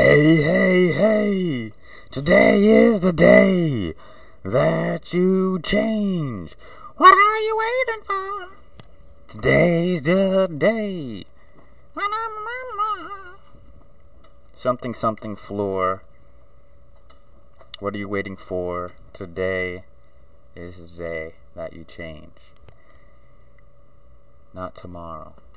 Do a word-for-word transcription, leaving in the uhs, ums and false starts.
Hey, hey, hey! Today is the day that you change. What are you waiting for? Today's the day. Something, something, floor. What are you waiting for? Today is the day that you change. Not tomorrow.